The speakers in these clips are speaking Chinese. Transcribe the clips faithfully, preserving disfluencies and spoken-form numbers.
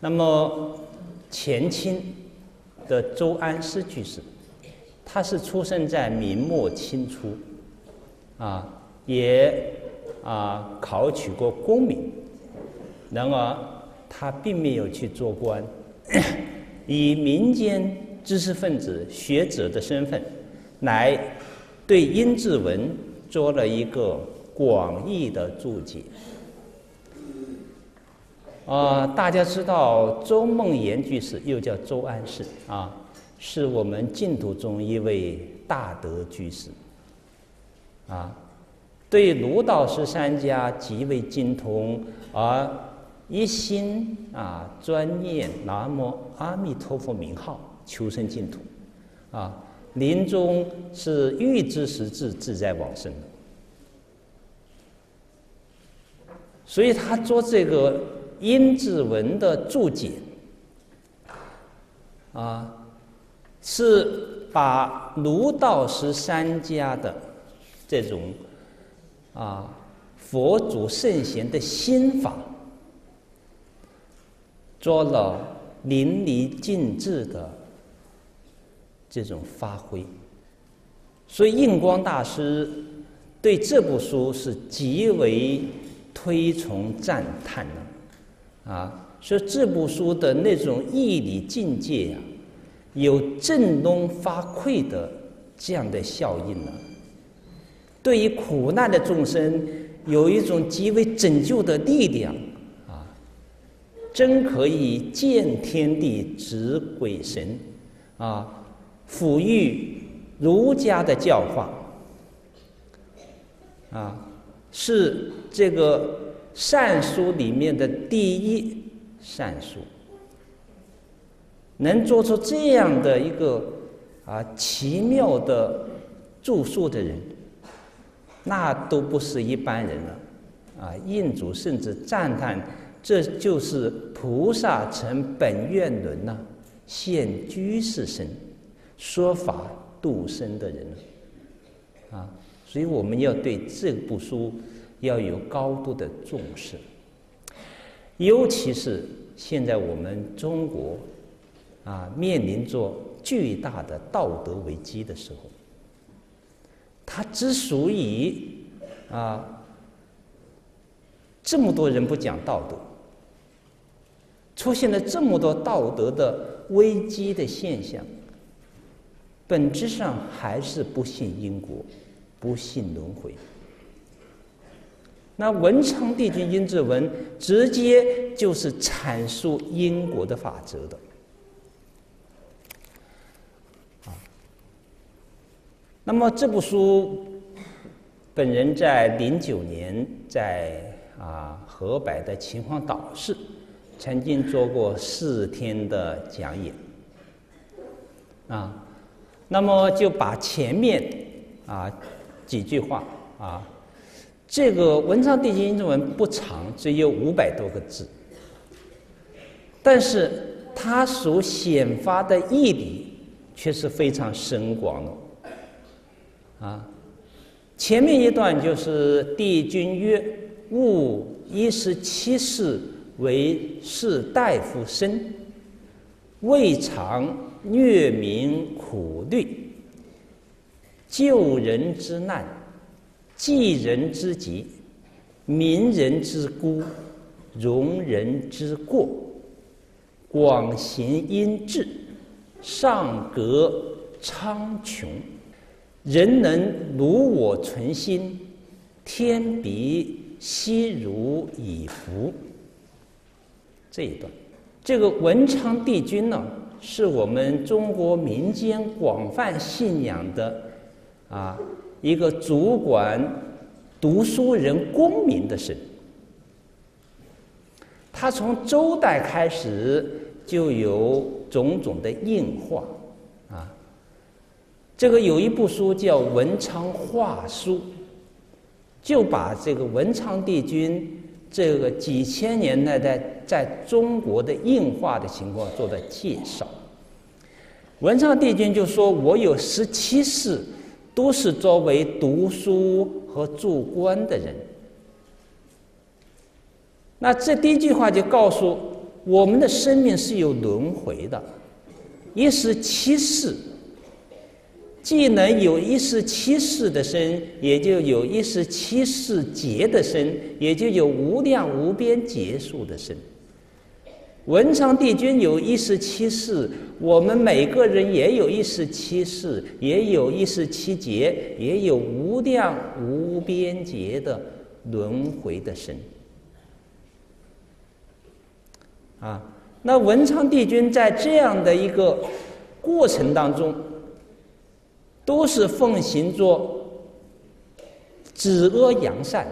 那么前清的周安师居士，他是出生在明末清初，啊，也啊考取过功名，然而他并没有去做官，以民间知识分子学者的身份，来对殷志文做了一个广义的注解。啊、呃，大家知道周梦岩居士，又叫周安士啊，是我们净土中一位大德居士，啊，对儒道释三家极为精通，而一心啊专念南无阿弥陀佛名号，求生净土，啊，临终是欲知时至，自在往生的。所以他做这个殷志文的注解，啊，是把儒道释三家的这种啊佛祖圣贤的心法，做了淋漓尽致的这种发挥。所以印光大师对这部书是极为推崇赞叹的，啊，说这部书的那种义理境界啊，有振聋发聩的这样的效应呢、啊，对于苦难的众生有一种极为拯救的力量啊，真可以见天地指鬼神啊，抚育儒家的教化啊。是这个善书里面的第一善书，能做出这样的一个啊奇妙的著述的人，那都不是一般人了。啊，印祖甚至赞叹，这就是菩萨成本愿轮呐、啊，现居士身，说法度生的人啊。所以我们要对这部书要有高度的重视，尤其是现在我们中国啊面临着巨大的道德危机的时候，它之所以啊这么多人不讲道德，出现了这么多道德的危机的现象，本质上还是不信因果，不信轮回。那文昌帝君殷志文直接就是阐述因果的法则的。啊，那么这部书，本人在零九年在啊河北的秦皇岛市曾经做过四天的讲演。啊，那么就把前面啊几句话啊，这个文昌帝君殷志文不长，只有五百多个字，但是它所显发的义理却是非常深广的。啊，前面一段就是帝君曰：“吾一十七世为士大夫身，未尝虐民苦虑，救人之难，济人之急，民人之孤，容人之过，广行阴质，上革苍穹，人能如我存心，天彼悉如以服。”这一段，这个文昌帝君呢，是我们中国民间广泛信仰的啊一个主管读书人功名的神。他从周代开始就有种种的应化啊。这个有一部书叫《文昌画书》，就把这个文昌帝君这个几千年来的在中国的应化的情况做的介绍。文昌帝君就说：“我有十七世，都是作为读书和做官的人。”那这第一句话就告诉我们的生命是有轮回的，一时七世，既能有一时七世的生，也就有一时七世劫的生，也就有无量无边劫数的生。文昌帝君有一时七世，我们每个人也有一时七世，也有一时七劫，也有无量无边劫的轮回的生。啊，那文昌帝君在这样的一个过程当中，都是奉行着止恶扬善。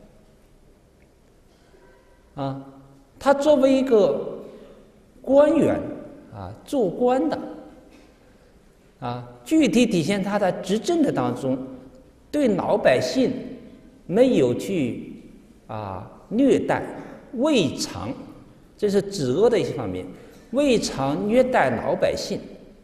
啊，他作为一个官员啊，做官的啊，具体体现他在执政的当中，对老百姓没有去啊虐待、未尝，这是止恶的一方面，未尝虐待老百姓，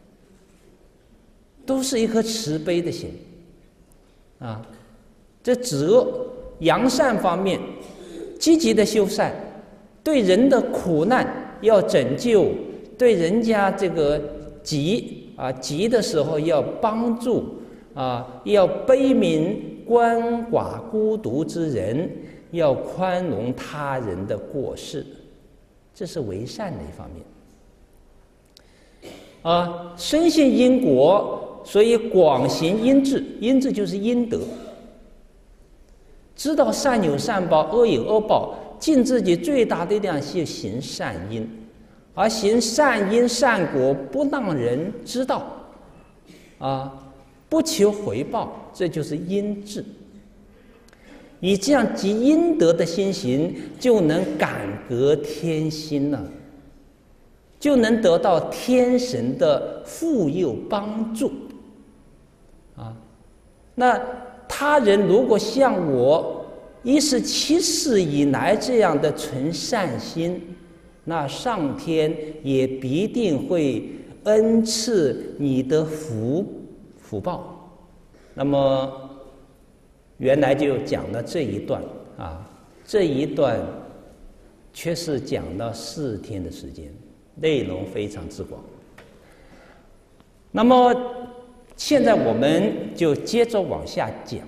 都是一颗慈悲的心啊。这止恶扬善方面，积极的修善，对人的苦难要拯救，对人家这个急啊急的时候要帮助啊，要悲悯鳏寡孤独之人，要宽容他人的过失，这是为善的一方面。啊，深信因果，所以广行因智，因智就是因德，知道善有善报，恶有恶报，尽自己最大的力量去行善因，而行善因善果不让人知道，啊，不求回报，这就是因智。以这样积阴德的心行，就能感革天心了，就能得到天神的护佑帮助。啊，那他人如果像我一十七世以来这样的存善心，那上天也必定会恩赐你的福福报。那么原来就讲了这一段啊，这一段却是讲了四天的时间，内容非常之广。那么现在我们就接着往下讲。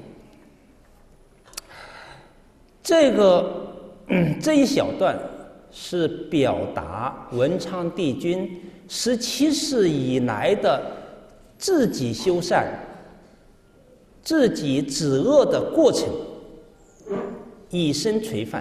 这个、嗯、这一小段是表达文昌帝君十七世以来的自己修善、自己止恶的过程，以身垂范。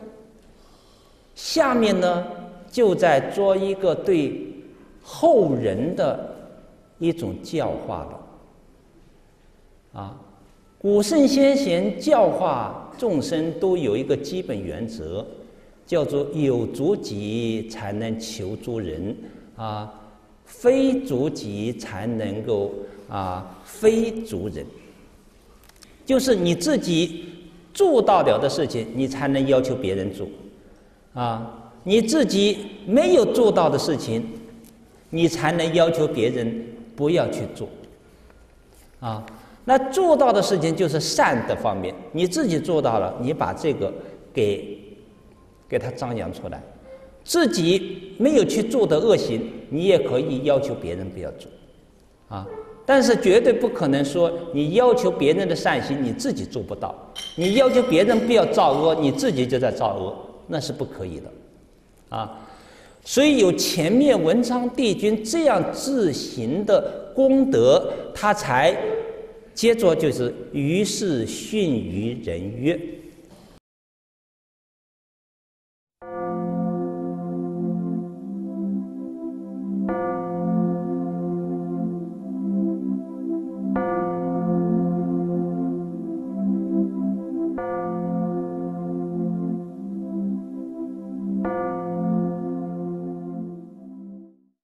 下面呢，就在做一个对后人的一种教化了。啊，古圣先贤教化众生都有一个基本原则，叫做有足己才能求诸人，啊，非足己才能够啊非足人。就是你自己做到了的事情，你才能要求别人做，啊，你自己没有做到的事情，你才能要求别人不要去做，啊。那做到的事情就是善的方面，你自己做到了，你把这个给给它张扬出来；自己没有去做的恶行，你也可以要求别人不要做，啊！但是绝对不可能说你要求别人的善行，你自己做不到；你要求别人不要造恶，你自己就在造恶，那是不可以的，啊！所以有前面文昌帝君这样自行的功德，他才。接着就是于是训于人曰，